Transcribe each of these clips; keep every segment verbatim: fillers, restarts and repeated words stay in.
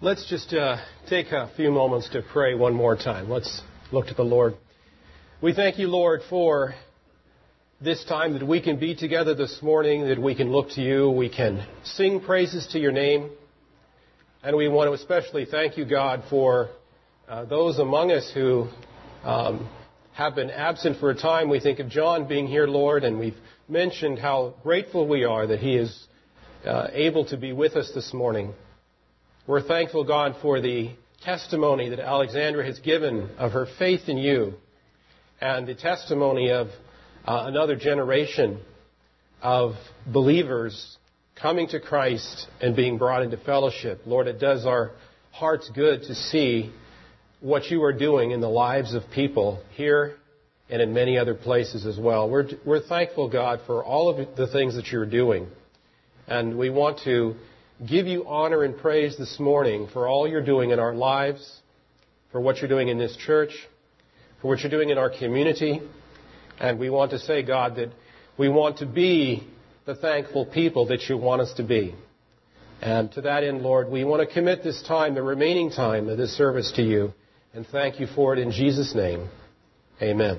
Let's just uh, take a few moments to pray one more time. Let's look to the Lord. We thank you, Lord, for this time that we can be together this morning, that we can look to you, we can sing praises to your name. And we want to especially thank you, God, for uh, those among us who um, have been absent for a time. We think of John being here, Lord, and we've mentioned how grateful we are that he is uh, able to be with us this morning. We're thankful, God, for the testimony that Alexandra has given of her faith in you and the testimony of uh, another generation of believers coming to Christ and being brought into fellowship. Lord, it does our hearts good to see what you are doing in the lives of people here and in many other places as well. We're, we're thankful, God, for all of the things that you're doing. And we want to give you honor and praise this morning for all you're doing in our lives, for what you're doing in this church, for what you're doing in our community. And we want to say, God, that we want to be the thankful people that you want us to be. And to that end, Lord, we want to commit this time, the remaining time of this service to you, and thank you for it in Jesus' name. Amen.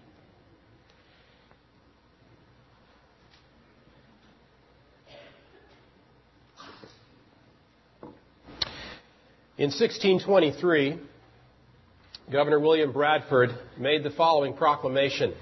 In sixteen twenty-three, Governor William Bradford made the following proclamation.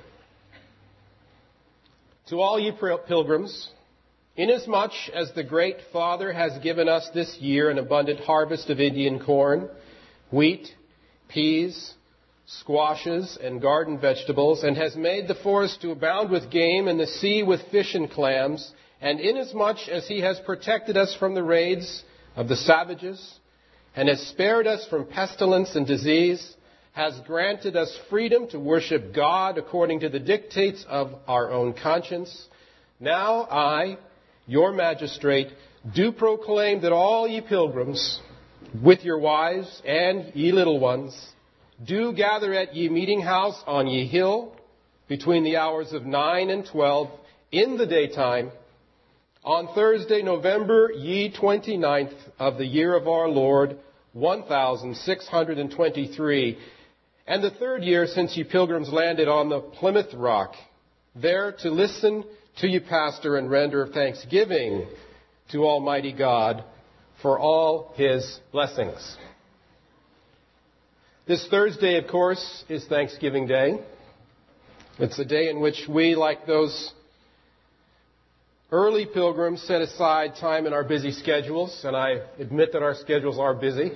To all ye pilgrims, inasmuch as the great Father has given us this year an abundant harvest of Indian corn, wheat, peas, squashes, and garden vegetables, and has made the forest to abound with game and the sea with fish and clams, and inasmuch as he has protected us from the raids of the savages, and has spared us from pestilence and disease, has granted us freedom to worship God according to the dictates of our own conscience. Now I, your magistrate, do proclaim that all ye pilgrims, with your wives and ye little ones, do gather at ye meeting house on ye hill between the hours of nine and twelve in the daytime, on Thursday, November ye twenty-ninth of the year of our Lord, one thousand six hundred twenty-three, and the third year since ye pilgrims landed on the Plymouth Rock, there to listen to ye pastor and render thanksgiving to Almighty God for all his blessings. This Thursday, of course, is Thanksgiving Day. It's a day in which we, like those early pilgrims, set aside time in our busy schedules, and I admit that our schedules are busy.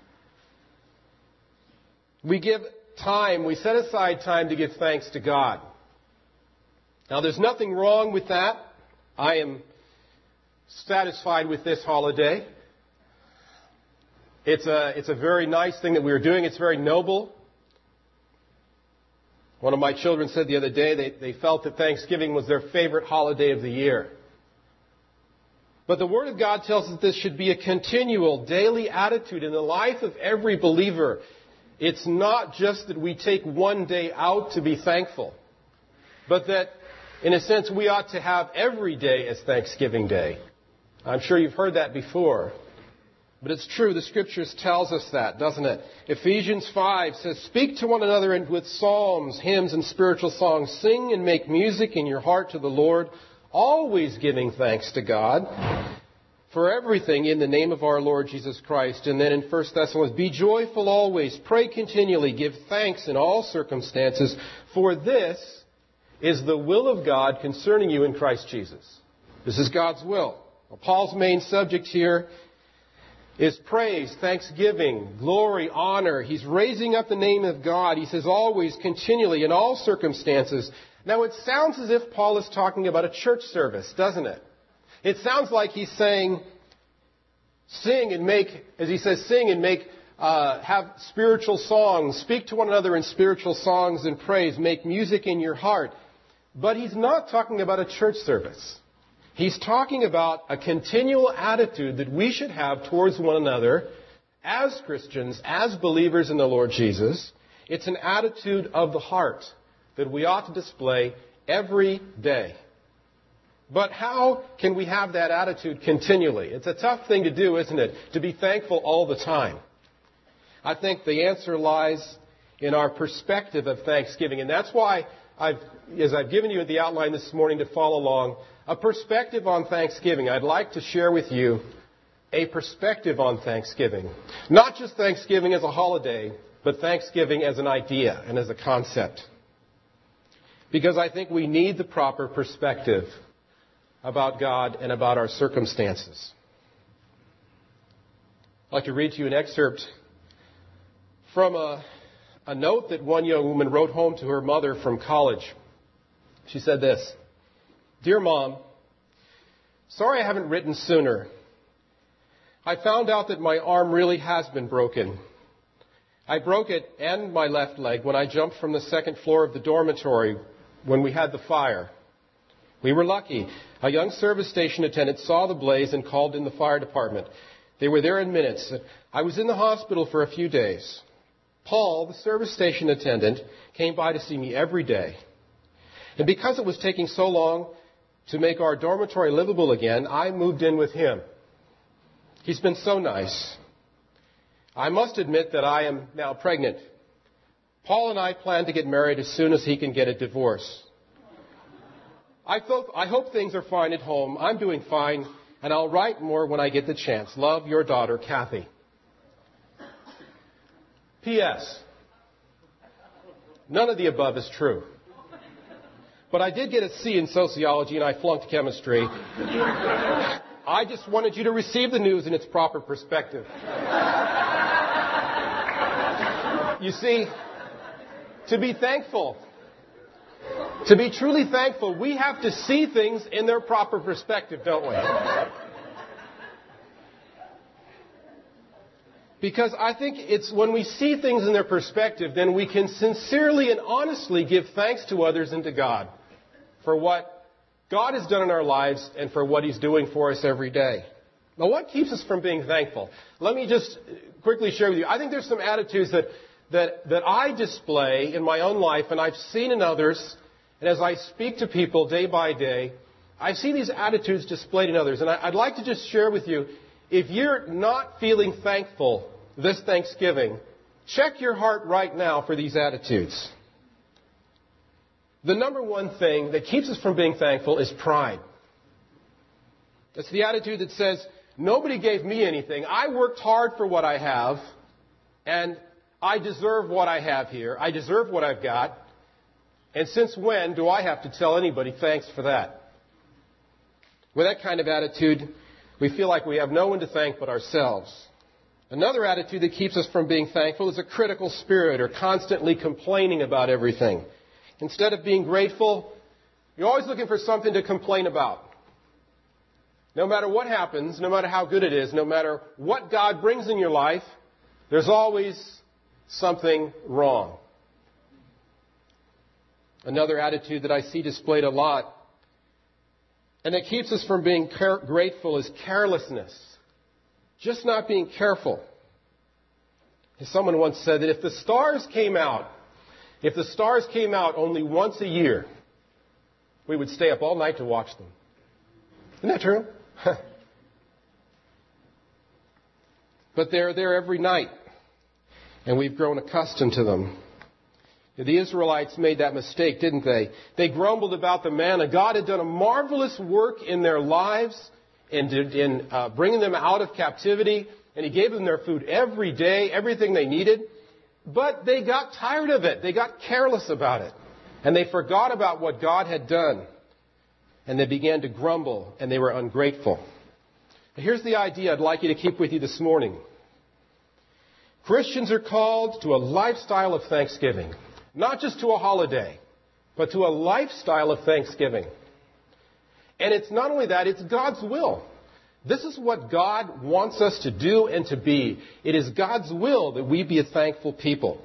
We give time, we set aside time to give thanks to God. Now, there's nothing wrong with that. I am satisfied with this holiday. It's a, it's a very nice thing that we are doing. It's very noble. One of my children said the other day they, they felt that Thanksgiving was their favorite holiday of the year. But the Word of God tells us that this should be a continual, daily attitude in the life of every believer. It's not just that we take one day out to be thankful, but that, in a sense, we ought to have every day as Thanksgiving Day. I'm sure you've heard that before. But it's true, the Scriptures tells us that, doesn't it? Ephesians five says, speak to one another with psalms, hymns, and spiritual songs. Sing and make music in your heart to the Lord, always giving thanks to God for everything in the name of our Lord Jesus Christ. And then in First Thessalonians, be joyful always, pray continually, give thanks in all circumstances, for this is the will of God concerning you in Christ Jesus. This is God's will. Well, Paul's main subject here is praise, thanksgiving, glory, honor. He's raising up the name of God. He says always, continually, in all circumstances. Now, it sounds as if Paul is talking about a church service, doesn't it? It sounds like he's saying, sing and make, as he says, sing and make, uh, have spiritual songs, speak to one another in spiritual songs and praise, make music in your heart. But he's not talking about a church service. He's talking about a continual attitude that we should have towards one another as Christians, as believers in the Lord Jesus. It's an attitude of the heart that we ought to display every day. But how can we have that attitude continually? It's a tough thing to do, isn't it? To be thankful all the time. I think the answer lies in our perspective of thanksgiving. And that's why I've, as I've given you the outline this morning to follow along, a perspective on Thanksgiving. I'd like to share with you a perspective on Thanksgiving. Not just Thanksgiving as a holiday, but Thanksgiving as an idea and as a concept. Because I think we need the proper perspective about God and about our circumstances. I'd like to read to you an excerpt from a, a note that one young woman wrote home to her mother from college. She said this: "Dear Mom, sorry I haven't written sooner. I found out that my arm really has been broken. I broke it and my left leg when I jumped from the second floor of the dormitory when we had the fire. We were lucky. A young service station attendant saw the blaze and called in the fire department. They were there in minutes. I was in the hospital for a few days. Paul, the service station attendant, came by to see me every day. And because it was taking so long to make our dormitory livable again, I moved in with him. He's been so nice. I must admit that I am now pregnant. Paul and I plan to get married as soon as he can get a divorce. I, th- I hope things are fine at home. I'm doing fine, and I'll write more when I get the chance. Love, your daughter, Kathy." P S None of the above is true. But I did get a C in sociology, and I flunked chemistry. I just wanted you to receive the news in its proper perspective. You see, to be thankful, to be truly thankful, we have to see things in their proper perspective, don't we? Because I think it's when we see things in their perspective, then we can sincerely and honestly give thanks to others and to God for what God has done in our lives and for what He's doing for us every day. Now, what keeps us from being thankful? Let me just quickly share with you. I think there's some attitudes that, that, that I display in my own life and I've seen in others. And as I speak to people day by day, I see these attitudes displayed in others. And I, I'd like to just share with you, if you're not feeling thankful this Thanksgiving, check your heart right now for these attitudes. The number one thing that keeps us from being thankful is pride. It's the attitude that says, nobody gave me anything. I worked hard for what I have, and I deserve what I have here. I deserve what I've got. And since when do I have to tell anybody thanks for that? With that kind of attitude, we feel like we have no one to thank but ourselves. Another attitude that keeps us from being thankful is a critical spirit or constantly complaining about everything. Instead of being grateful, you're always looking for something to complain about. No matter what happens, no matter how good it is, no matter what God brings in your life, there's always something wrong. Another attitude that I see displayed a lot, and that keeps us from being care- grateful, is carelessness. Just not being careful. As someone once said that if the stars came out, if the stars came out only once a year, we would stay up all night to watch them. Isn't that true? But they're there every night, and we've grown accustomed to them. The Israelites made that mistake, didn't they? They grumbled about the manna. God had done a marvelous work in their lives in, in uh, bringing them out of captivity, and He gave them their food every day, everything they needed. But they got tired of it. They got careless about it. And they forgot about what God had done. And they began to grumble, and they were ungrateful. Now, here's the idea I'd like you to keep with you this morning. Christians are called to a lifestyle of thanksgiving. Not just to a holiday, but to a lifestyle of thanksgiving. And it's not only that, it's God's will. This is what God wants us to do and to be. It is God's will that we be a thankful people.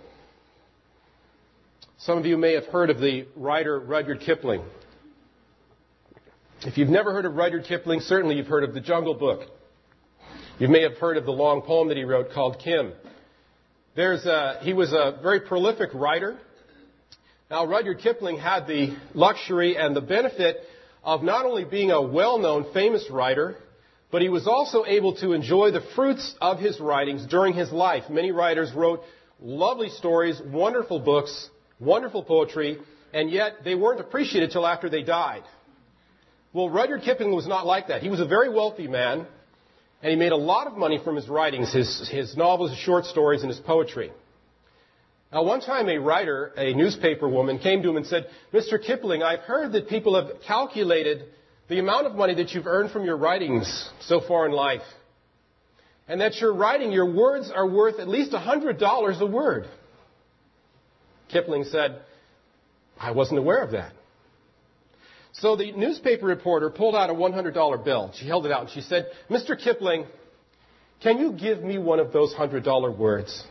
Some of you may have heard of the writer Rudyard Kipling. If you've never heard of Rudyard Kipling, certainly you've heard of The Jungle Book. You may have heard of the long poem that he wrote called Kim. There's a, he was a very prolific writer. Now, Rudyard Kipling had the luxury and the benefit of not only being a well-known, famous writer, but he was also able to enjoy the fruits of his writings during his life. Many writers wrote lovely stories, wonderful books, wonderful poetry, and yet they weren't appreciated till after they died. Well, Rudyard Kipling was not like that. He was a very wealthy man, and he made a lot of money from his writings, his, his novels, his short stories, and his poetry. Now, one time a writer, a newspaper woman, came to him and said, Mister Kipling, I've heard that people have calculated the amount of money that you've earned from your writings so far in life, and that your writing, your words are worth at least one hundred dollars a word. Kipling said, I wasn't aware of that. So the newspaper reporter pulled out a one hundred dollar bill. She held it out and she said, Mister Kipling, can you give me one of those one hundred dollar words?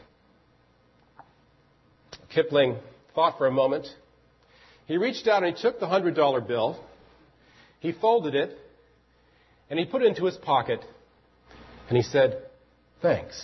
Kipling thought for a moment. He reached out and he took the one hundred dollar bill. He folded it, and he put it into his pocket, and he said, thanks.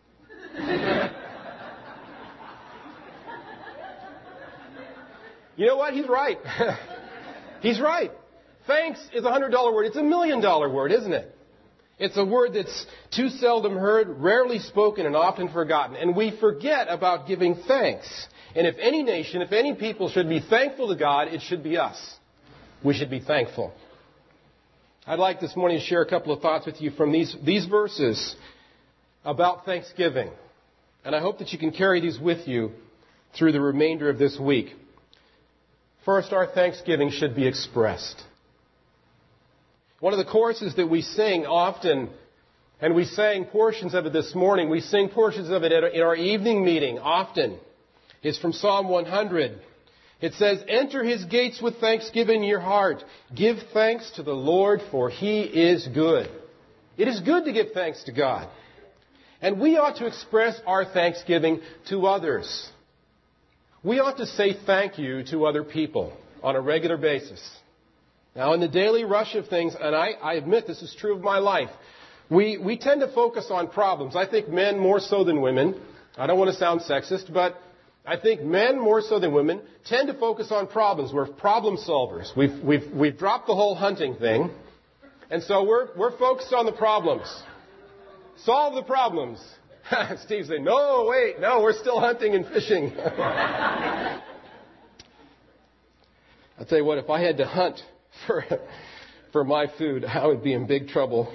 You know what? He's right. He's right. Thanks is a one hundred dollar word. It's a million dollar word, isn't it? It's a word that's too seldom heard, rarely spoken, and often forgotten. And we forget about giving thanks. And if any nation, if any people should be thankful to God, it should be us. We should be thankful. I'd like this morning to share a couple of thoughts with you from these, these verses about Thanksgiving. And I hope that you can carry these with you through the remainder of this week. First, our thanksgiving should be expressed. One of the choruses that we sing often, and we sang portions of it this morning, we sing portions of it in our evening meeting often, is from Psalm one hundred. It says, enter his gates with thanksgiving in your heart. Give thanks to the Lord, for he is good. It is good to give thanks to God. And we ought to express our thanksgiving to others. We ought to say thank you to other people on a regular basis. Now, in the daily rush of things, and I, I admit this is true of my life, we, we tend to focus on problems. I think men more so than women. I don't want to sound sexist, but I think men more so than women tend to focus on problems. We're problem solvers. We've, we've, we've dropped the whole hunting thing. And so we're, we're focused on the problems. Solve the problems. Steve said, no, wait, no, we're still hunting and fishing. I'll tell you what, if I had to hunt for, for my food, I would be in big trouble.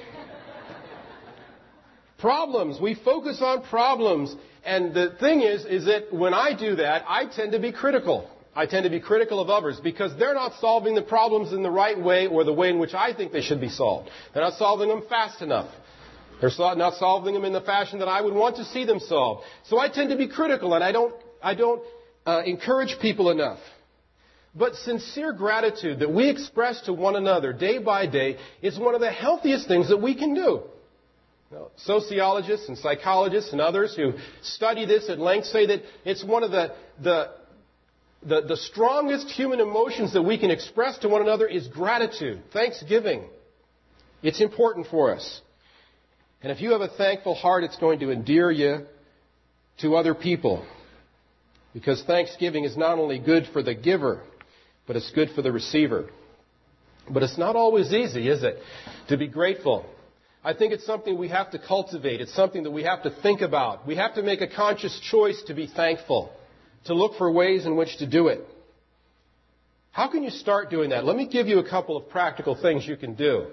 Problems. We focus on problems. And the thing is, is that when I do that, I tend to be critical. I tend to be critical of others because they're not solving the problems in the right way or the way in which I think they should be solved. They're not solving them fast enough. They're not solving them in the fashion that I would want to see them solved. So I tend to be critical, and I don't, I don't uh, encourage people enough. But sincere gratitude that we express to one another day by day is one of the healthiest things that we can do. Now, sociologists and psychologists and others who study this at length say that it's one of the, the, the, the strongest human emotions that we can express to one another is gratitude, thanksgiving. It's important for us. And if you have a thankful heart, it's going to endear you to other people. Because thanksgiving is not only good for the giver, but it's good for the receiver. But it's not always easy, is it, to be grateful? I think it's something we have to cultivate. It's something that we have to think about. We have to make a conscious choice to be thankful, to look for ways in which to do it. How can you start doing that? Let me give you a couple of practical things you can do.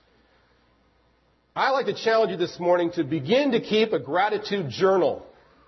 I'd like to challenge you this morning to begin to keep a gratitude journal.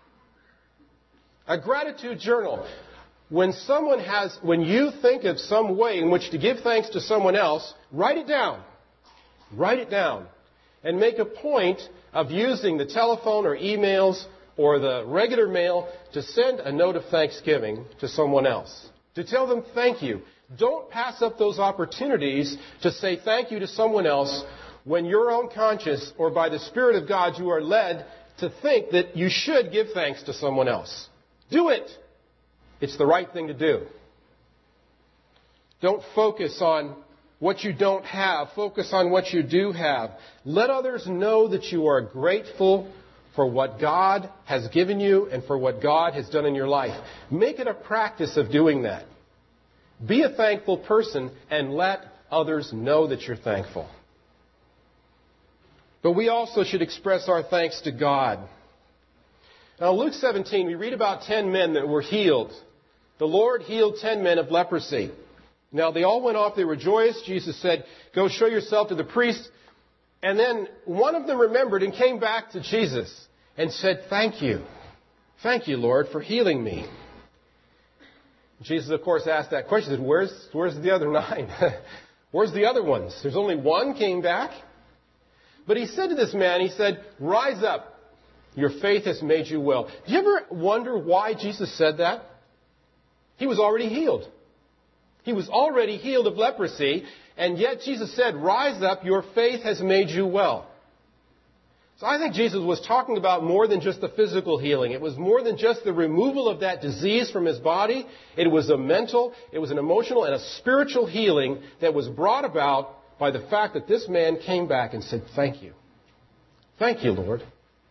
A gratitude journal. When someone has, when you think of some way in which to give thanks to someone else, write it down. Write it down. And make a point of using the telephone or emails or the regular mail to send a note of thanksgiving to someone else. To tell them thank you. Don't pass up those opportunities to say thank you to someone else when your own conscience or by the Spirit of God you are led to think that you should give thanks to someone else. Do it. It's the right thing to do. Don't focus on what you don't have. Focus on what you do have. Let others know that you are grateful for what God has given you and for what God has done in your life. Make it a practice of doing that. Be a thankful person and let others know that you're thankful. But we also should express our thanks to God. Now, Luke seventeen, we read about ten men that were healed. The Lord healed ten men of leprosy. Now, they all went off. They were joyous. Jesus said, go show yourself to the priest. And then one of them remembered and came back to Jesus and said, thank you. Thank you, Lord, for healing me. Jesus, of course, asked that question. He said, where's, where's the other nine? Where's the other ones? There's only one came back. But he said to this man, he said, rise up. Your faith has made you well. Do you ever wonder why Jesus said that? He was already healed. He was already healed of leprosy, and yet Jesus said, rise up, your faith has made you well. So I think Jesus was talking about more than just the physical healing. It was more than just the removal of that disease from his body. It was a mental, it was an emotional, and a spiritual healing that was brought about by the fact that this man came back and said, thank you. Thank you, Lord.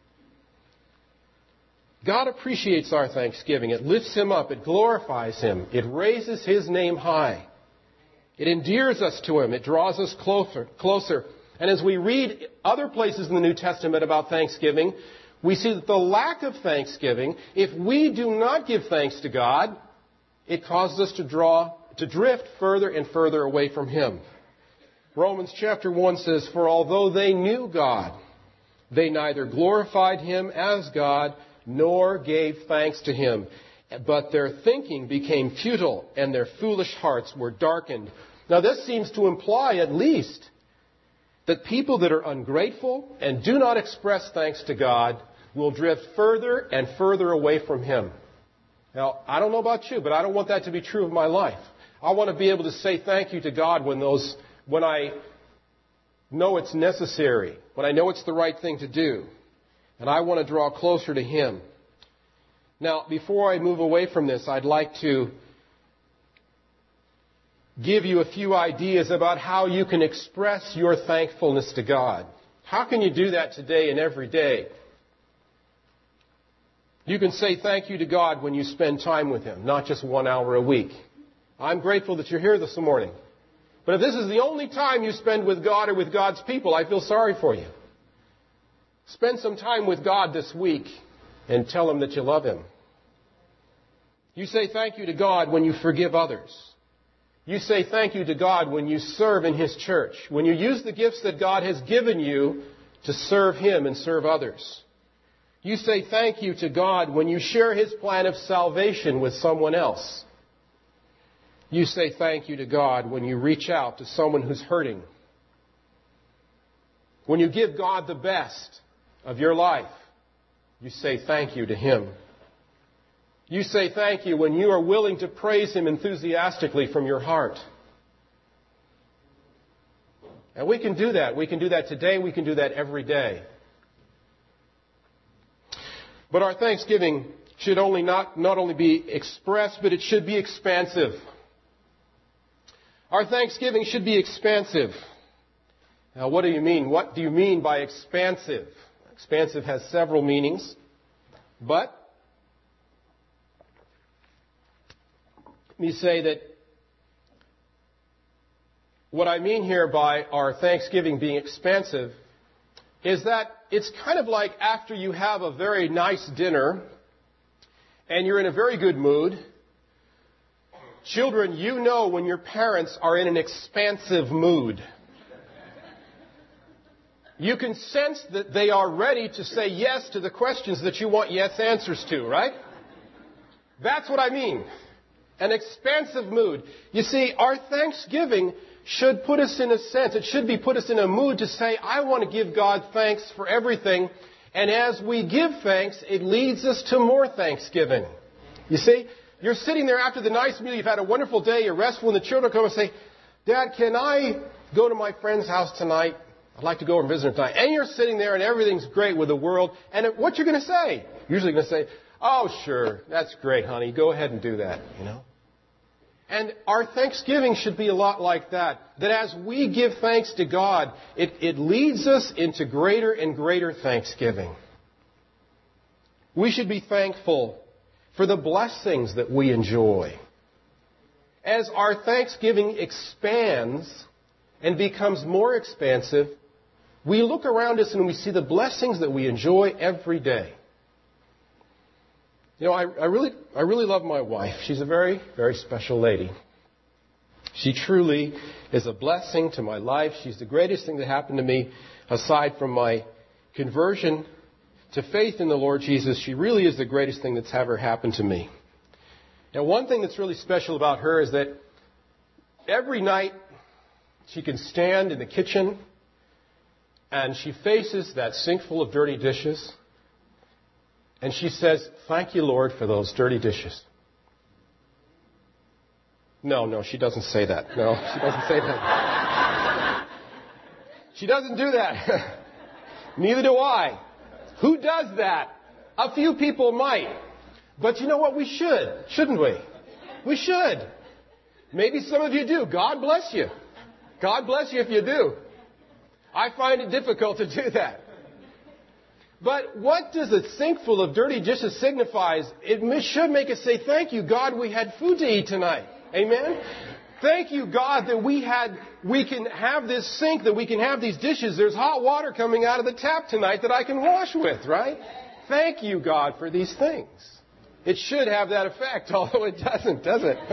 God appreciates our thanksgiving. It lifts Him up. It glorifies Him. It raises His name high. It endears us to Him. It draws us closer, closer. And as we read other places in the New Testament about thanksgiving, we see that the lack of thanksgiving, if we do not give thanks to God, it causes us to draw, to drift further and further away from Him. Romans chapter one says, for although they knew God, they neither glorified Him as God, nor gave thanks to Him. But their thinking became futile, and their foolish hearts were darkened. Now this seems to imply, at least, that people that are ungrateful and do not express thanks to God will drift further and further away from Him. Now, I don't know about you, but I don't want that to be true of my life. I want to be able to say thank you to God when those, when I know it's necessary, when I know it's the right thing to do. And I want to draw closer to Him. Now, before I move away from this, I'd like to give you a few ideas about how you can express your thankfulness to God. How can you do that today and every day? You can say thank you to God when you spend time with Him, not just one hour a week. I'm grateful that you're here this morning. But if this is the only time you spend with God or with God's people, I feel sorry for you. Spend some time with God this week and tell Him that you love Him. You say thank you to God when you forgive others. You say thank you to God when you serve in His church, when you use the gifts that God has given you to serve Him and serve others. You say thank you to God when you share His plan of salvation with someone else. You say thank you to God when you reach out to someone who's hurting. When you give God the best of your life, you say thank you to Him. You say thank you when you are willing to praise Him enthusiastically from your heart. And we can do that. We can do that today. We can do that every day. But our thanksgiving should only not, not only be expressed, but it should be expansive. Our thanksgiving should be expansive. Now, what do you mean? What do you mean by expansive? Expansive has several meanings, but let me say that what I mean here by our thanksgiving being expansive is that it's kind of like after you have a very nice dinner and you're in a very good mood. Children, you know when your parents are in an expansive mood. You can sense that they are ready to say yes to the questions that you want yes answers to, right? That's what I mean. An expansive mood. You see, our thanksgiving should put us in a sense, it should be put us in a mood to say, I want to give God thanks for everything. And as we give thanks, it leads us to more thanksgiving. You see, you're sitting there after the nice meal, you've had a wonderful day, you're restful, and the children come and say, Dad, can I go to my friend's house tonight? I'd like to go and visit her tonight. And you're sitting there and everything's great with the world. And what you're going to say? You're usually going to say, oh, sure, that's great, honey. Go ahead and do that, you know. And our thanksgiving should be a lot like that. That as we give thanks to God, it, it leads us into greater and greater thanksgiving. We should be thankful for the blessings that we enjoy. As our thanksgiving expands, and becomes more expansive, we look around us and we see the blessings that we enjoy every day. You know, I, I really, I really love my wife. She's a very, very special lady. She truly is a blessing to my life. She's the greatest thing that happened to me aside from my conversion to faith in the Lord Jesus. She really is the greatest thing that's ever happened to me. Now, one thing that's really special about her is that every night she can stand in the kitchen and she faces that sink full of dirty dishes and she says, "Thank you, Lord, for those dirty dishes." No, no, she doesn't say that. No, she doesn't say that. She doesn't do that. Neither do I. Who does that? A few people might. But you know what? We should, shouldn't we? We should. Maybe some of you do. God bless you. God bless you if you do. I find it difficult to do that. But what does a sink full of dirty dishes signify? It should make us say, "Thank you, God, we had food to eat tonight." Amen? Thank you, God, that we had, we can have this sink, that we can have these dishes. There's hot water coming out of the tap tonight that I can wash with, right? Thank you, God, for these things. It should have that effect, although it doesn't, does it?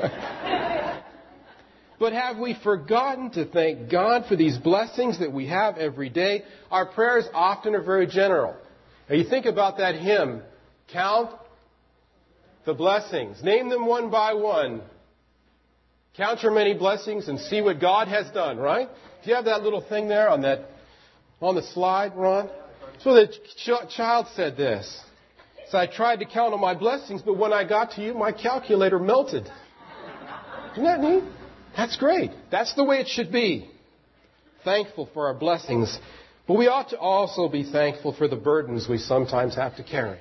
But have we forgotten to thank God for these blessings that we have every day? Our prayers often are very general. Now you think about that hymn, count the blessings. Name them one by one. Count your many blessings and see what God has done, right? Do you have that little thing there on that, on the slide, Ron? So the ch- child said this. So I tried to count on my blessings, but when I got to you, my calculator melted. Isn't that neat? That's great. That's the way it should be. Thankful for our blessings. But we ought to also be thankful for the burdens we sometimes have to carry.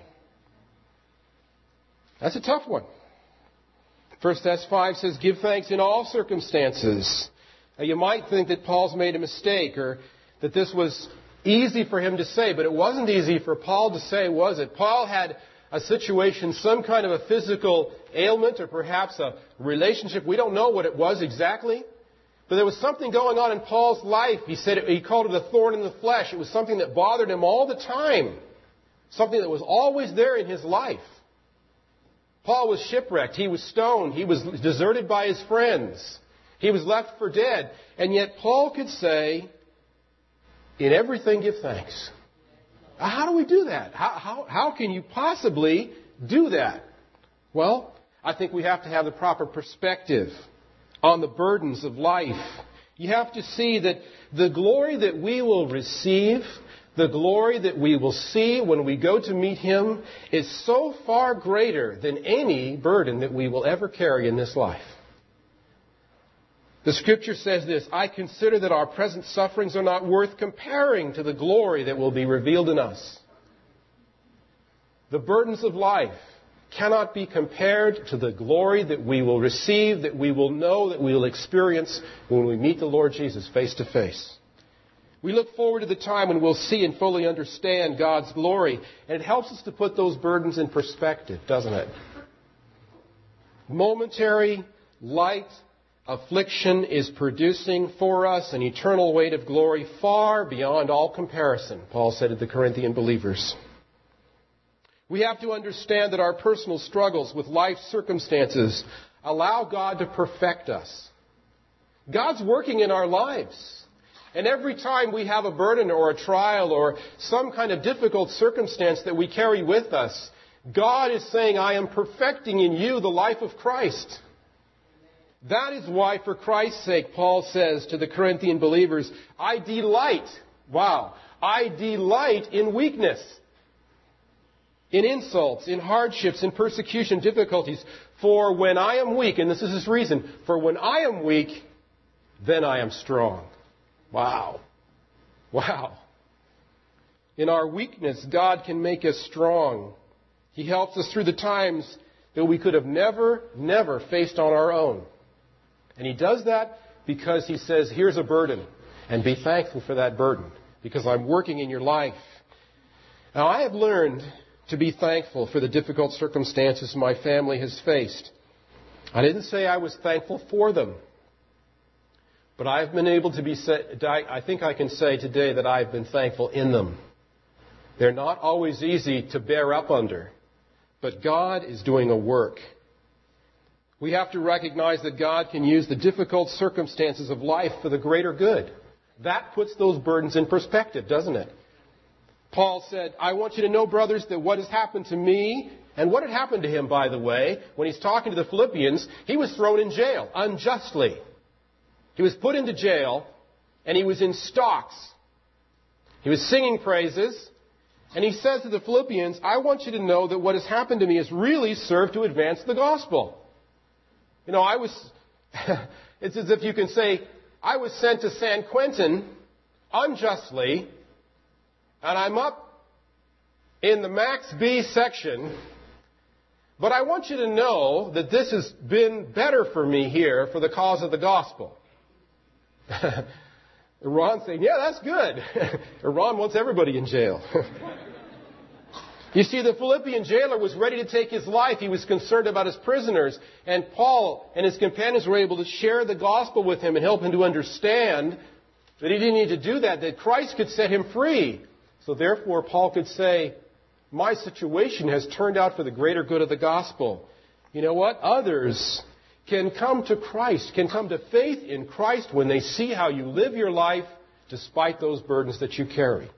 That's a tough one. First Thess five says, "Give thanks in all circumstances." Now, you might think that Paul's made a mistake or that this was easy for him to say, but it wasn't easy for Paul to say, was it? Paul had a situation, some kind of a physical ailment or perhaps a relationship. We don't know what it was exactly, but there was something going on in Paul's life. He said it, he called it a thorn in the flesh. It was something that bothered him all the time, something that was always there in his life. Paul was shipwrecked. He was stoned. He was deserted by his friends. He was left for dead. And yet Paul could say, "In everything give thanks." How do we do that? How, how, how can you possibly do that? Well, I think we have to have the proper perspective on the burdens of life. You have to see that the glory that we will receive, the glory that we will see when we go to meet Him, is so far greater than any burden that we will ever carry in this life. The Scripture says this, "I consider that our present sufferings are not worth comparing to the glory that will be revealed in us." The burdens of life cannot be compared to the glory that we will receive, that we will know, that we will experience when we meet the Lord Jesus face to face. We look forward to the time when we'll see and fully understand God's glory, and it helps us to put those burdens in perspective, doesn't it? Momentary, light affliction is producing for us an eternal weight of glory far beyond all comparison, Paul said to the Corinthian believers. We have to understand that our personal struggles with life circumstances allow God to perfect us. God's working in our lives. And every time we have a burden or a trial or some kind of difficult circumstance that we carry with us, God is saying, "I am perfecting in you the life of Christ." That is why, for Christ's sake, Paul says to the Corinthian believers, "I delight," wow, "I delight in weakness, in insults, in hardships, in persecution, difficulties. For when I am weak," and this is his reason, "for when I am weak, then I am strong." Wow. Wow. In our weakness, God can make us strong. He helps us through the times that we could have never, never faced on our own. And He does that because He says, "Here's a burden, and be thankful for that burden, because I'm working in your life." Now, I have learned to be thankful for the difficult circumstances my family has faced. I didn't say I was thankful for them. But I've been able to be, I think I can say today that I've been thankful in them. They're not always easy to bear up under, but God is doing a work. We have to recognize that God can use the difficult circumstances of life for the greater good. That puts those burdens in perspective, doesn't it? Paul said, I want you to know, brothers, that what has happened to me, and what had happened to him, by the way, when he's talking to the Philippians, he was thrown in jail unjustly. He was put into jail, and he was in stocks. He was singing praises, and he says to the Philippians, I want you to know that what has happened to me has really served to advance the gospel. You know, I was, it's as if you can say, I was sent to San Quentin unjustly, and I'm up in the Max B section, but I want you to know that this has been better for me here for the cause of the gospel. Ron's saying, yeah, that's good. Ron wants everybody in jail. You see, the Philippian jailer was ready to take his life. He was concerned about his prisoners. And Paul and his companions were able to share the gospel with him and help him to understand that he didn't need to do that, that Christ could set him free. So therefore, Paul could say, my situation has turned out for the greater good of the gospel. You know what? Others can come to Christ, can come to faith in Christ when they see how you live your life despite those burdens that you carry.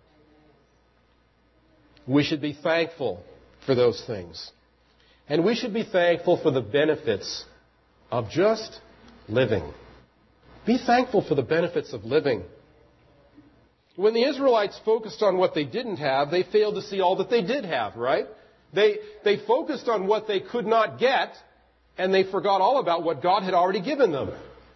We should be thankful for those things. And we should be thankful for the benefits of just living. Be thankful for the benefits of living. When the Israelites focused on what they didn't have, they failed to see all that they did have, right? They, they focused on what they could not get, and they forgot all about what God had already given them.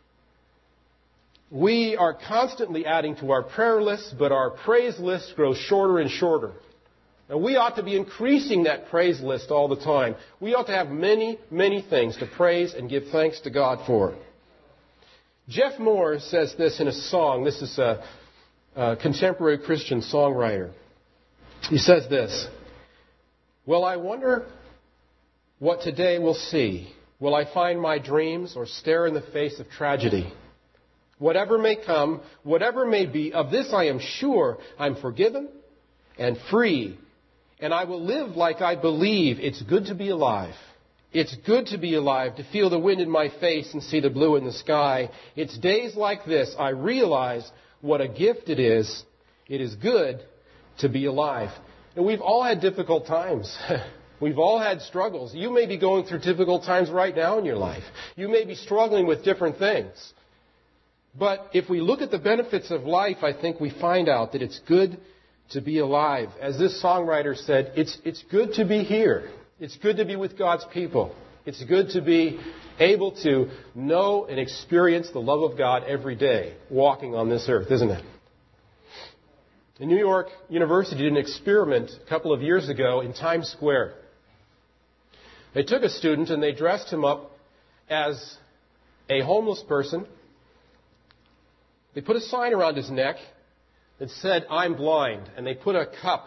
We are constantly adding to our prayer list, but our praise list grows shorter and shorter. And we ought to be increasing that praise list all the time. We ought to have many, many things to praise and give thanks to God for. Jeff Moore says this in a song. This is a, a contemporary Christian songwriter. He says this, well, I wonder what today will see. Will I find my dreams or stare in the face of tragedy? Whatever may come, whatever may be, of this I am sure I'm forgiven and free. And I will live like I believe it's good to be alive. It's good to be alive, to feel the wind in my face and see the blue in the sky. It's days like this I realize what a gift it is. It is good to be alive. And we've all had difficult times. We've all had struggles. You may be going through difficult times right now in your life. You may be struggling with different things. But if we look at the benefits of life, I think we find out that it's good to be alive. As this songwriter said, it's, it's good to be here. It's good to be with God's people. It's good to be able to know and experience the love of God every day walking on this earth, isn't it? The New York University did an experiment a couple of years ago in Times Square. They took a student and they dressed him up as a homeless person. They put a sign around his neck that said, I'm blind. And they put a cup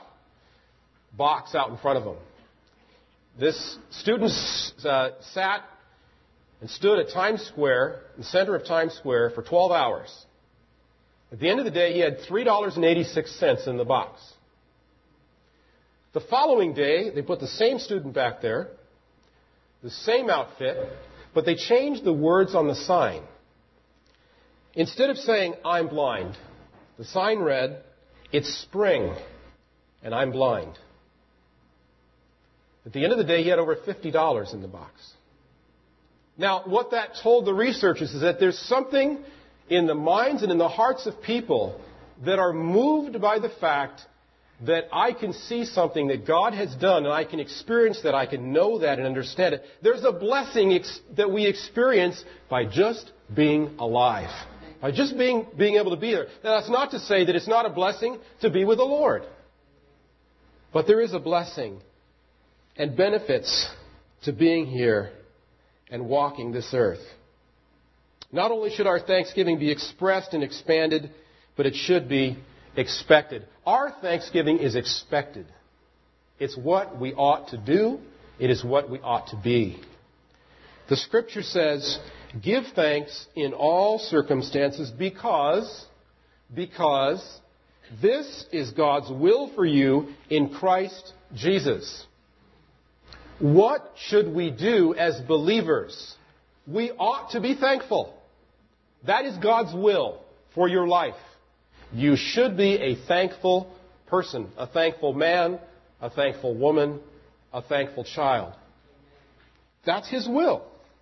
box out in front of him. This student uh, sat and stood at Times Square, in the center of Times Square, for twelve hours. At the end of the day, he had three dollars and eighty-six cents in the box. The following day, they put the same student back there, the same outfit, but they changed the words on the sign. Instead of saying, I'm blind, the sign read, it's spring, and I'm blind. At the end of the day, he had over fifty dollars in the box. Now, what that told the researchers is that there's something in the minds and in the hearts of people that are moved by the fact that I can see something that God has done and I can experience that, I can know that and understand it. There's a blessing ex- that we experience by just being alive. By just being, being able to be there. Now, that's not to say that it's not a blessing to be with the Lord. But there is a blessing and benefits to being here and walking this earth. Not only should our thanksgiving be expressed and expanded, but it should be expected. Our thanksgiving is expected. It's what we ought to do. It is what we ought to be. The Scripture says, Give thanks in all circumstances because, because this is God's will for you in Christ Jesus. What should we do as believers? We ought to be thankful. That is God's will for your life. You should be a thankful person, a thankful man, a thankful woman, a thankful child. That's His will.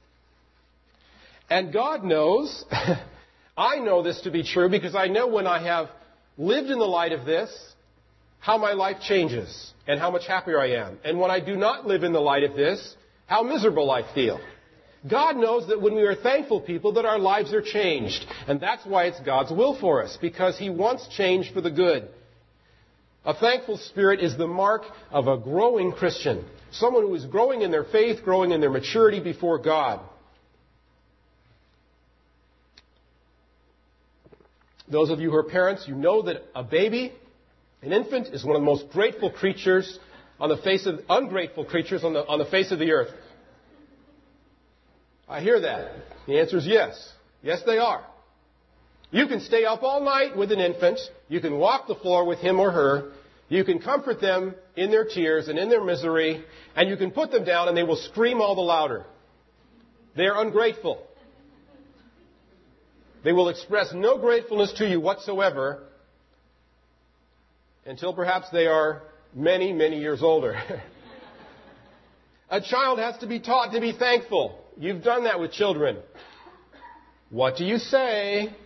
And God knows, I know this to be true because I know when I have lived in the light of this, how my life changes and how much happier I am. And when I do not live in the light of this, how miserable I feel. God knows that when we are thankful people, that our lives are changed. And that's why it's God's will for us, because He wants change for the good. A thankful spirit is the mark of a growing Christian. Someone who is growing in their faith, growing in their maturity before God. Those of you who are parents, you know that a baby, an infant, is one of the most grateful creatures on the face of, ungrateful creatures on the, on the face of the earth. I hear that. The answer is yes. Yes, they are. You can stay up all night with an infant. You can walk the floor with him or her. You can comfort them in their tears and in their misery. And you can put them down and they will scream all the louder. They are ungrateful. They will express no gratefulness to you whatsoever until perhaps they are many, many years older. A child has to be taught to be thankful. You've done that with children. What do you say?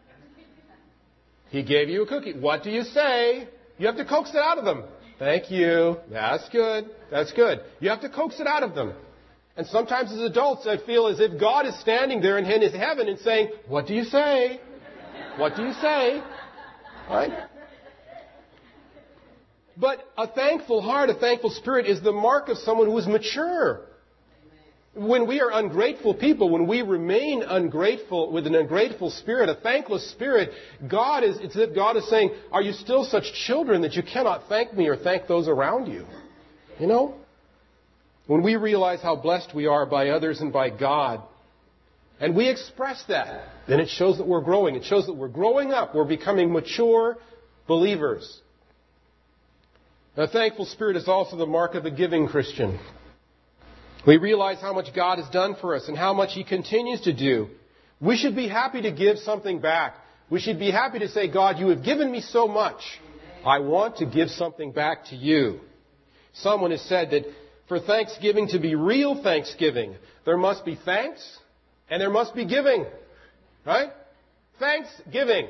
He gave you a cookie. What do you say? You have to coax it out of them. Thank you. That's good. That's good. You have to coax it out of them. And sometimes as adults, I feel as if God is standing there in His heaven and saying, what do you say? What do you say? Right? But a thankful heart, a thankful spirit is the mark of someone who is mature. When we are ungrateful people, when we remain ungrateful with an ungrateful spirit, a thankless spirit, God is, it's as if God is saying, are you still such children that you cannot thank me or thank those around you? You know? When we realize how blessed we are by others and by God, and we express that, then it shows that we're growing. It shows that we're growing up. We're becoming mature believers. A thankful spirit is also the mark of a giving Christian. We realize how much God has done for us and how much He continues to do. We should be happy to give something back. We should be happy to say, God, you have given me so much. I want to give something back to you. Someone has said that for Thanksgiving to be real Thanksgiving, there must be thanks and there must be giving. Right? Thanksgiving.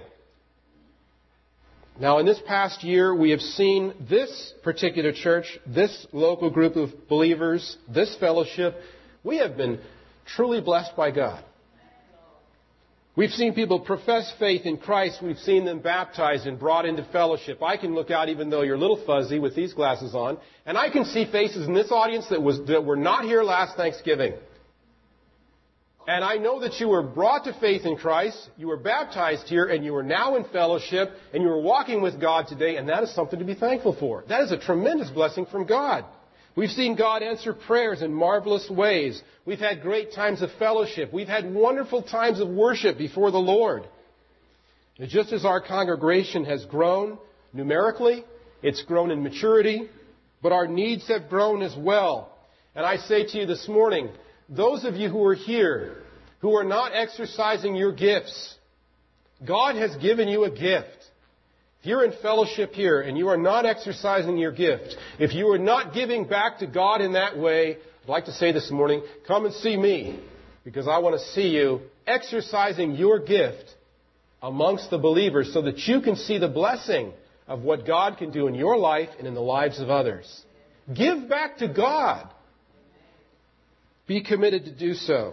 Now, in this past year, we have seen this particular church, this local group of believers, this fellowship, we have been truly blessed by God. We've seen people profess faith in Christ. We've seen them baptized and brought into fellowship. I can look out, even though you're a little fuzzy with these glasses on, and I can see faces in this audience that, was, that were not here last Thanksgiving. And I know that you were brought to faith in Christ, you were baptized here, and you are now in fellowship, and you are walking with God today, and that is something to be thankful for. That is a tremendous blessing from God. We've seen God answer prayers in marvelous ways. We've had great times of fellowship. We've had wonderful times of worship before the Lord. And just as our congregation has grown numerically, it's grown in maturity, but our needs have grown as well. And I say to you this morning, those of you who are here, who are not exercising your gifts, God has given you a gift. If you're in fellowship here and you are not exercising your gift, if you are not giving back to God in that way, I'd like to say this morning, come and see me, because I want to see you exercising your gift amongst the believers so that you can see the blessing of what God can do in your life and in the lives of others. Give back to God. Be committed to do so.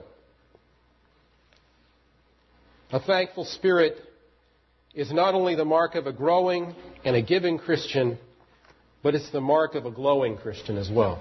A thankful spirit is not only the mark of a growing and a giving Christian, but it's the mark of a glowing Christian as well.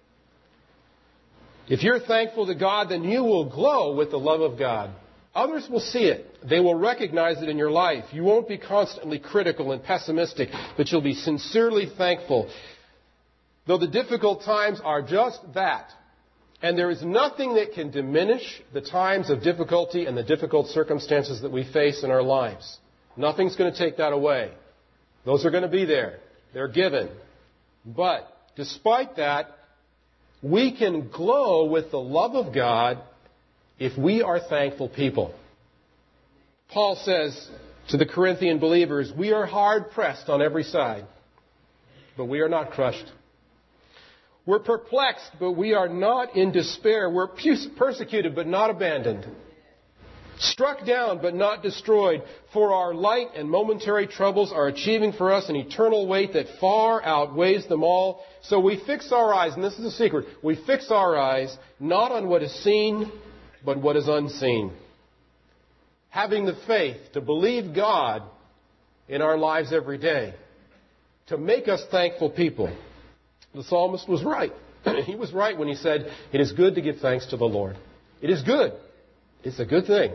If you're thankful to God, then you will glow with the love of God. Others will see it. They will recognize it in your life. You won't be constantly critical and pessimistic, but you'll be sincerely thankful. Though the difficult times are just that. And there is nothing that can diminish the times of difficulty and the difficult circumstances that we face in our lives. Nothing's going to take that away. Those are going to be there. They're given. But despite that, we can glow with the love of God if we are thankful people. Paul says to the Corinthian believers, we are hard pressed on every side, but we are not crushed. We're perplexed, but we are not in despair. We're persecuted, but not abandoned. Struck down, but not destroyed. For our light and momentary troubles are achieving for us an eternal weight that far outweighs them all. So we fix our eyes, and this is the secret, we fix our eyes not on what is seen, but what is unseen. Having the faith to believe God in our lives every day, to make us thankful people. The psalmist was right. He was right when he said, it is good to give thanks to the Lord. It is good. It's a good thing.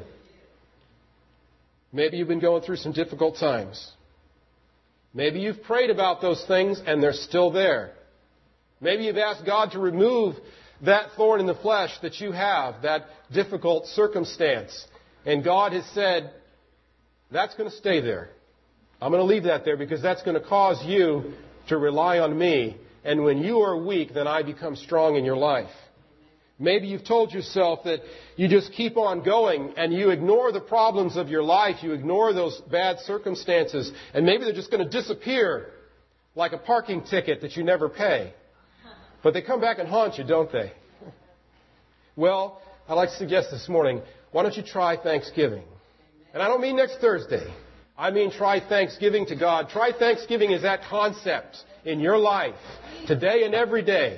Maybe you've been going through some difficult times. Maybe you've prayed about those things and they're still there. Maybe you've asked God to remove that thorn in the flesh that you have, that difficult circumstance. And God has said, that's going to stay there. I'm going to leave that there because that's going to cause you to rely on me. And when you are weak, then I become strong in your life. Maybe you've told yourself that you just keep on going and you ignore the problems of your life. You ignore those bad circumstances. And maybe they're just going to disappear like a parking ticket that you never pay. But they come back and haunt you, don't they? Well, I'd like to suggest this morning, why don't you try Thanksgiving? And I don't mean next Thursday. I mean try Thanksgiving to God. Try Thanksgiving as that concept in your life, today and every day.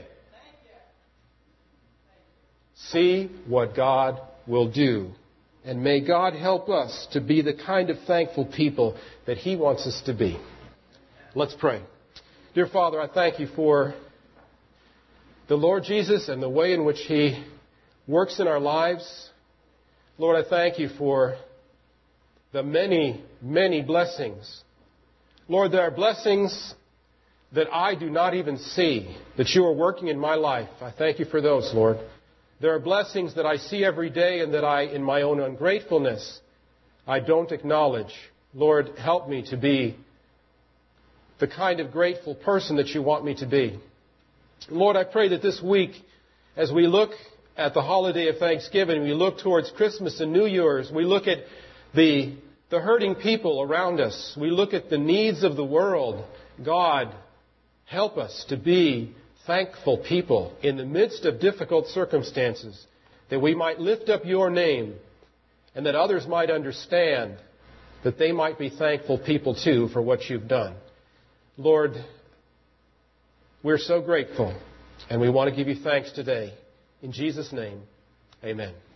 See what God will do. And may God help us to be the kind of thankful people that He wants us to be. Let's pray. Dear Father, I thank You for the Lord Jesus and the way in which He works in our lives. Lord, I thank You for the many, many blessings. Lord, there are blessings that I do not even see that You are working in my life. I thank You for those, Lord. There are blessings that I see every day and that I, in my own ungratefulness, I don't acknowledge. Lord, help me to be the kind of grateful person that You want me to be. Lord, I pray that this week, as we look at the holiday of Thanksgiving, we look towards Christmas and New Year's, we look at the, the hurting people around us, we look at the needs of the world. God, help us to be thankful people in the midst of difficult circumstances, that we might lift up Your name and that others might understand that they might be thankful people too for what You've done. Lord, we're so grateful and we want to give You thanks today. In Jesus' name, amen.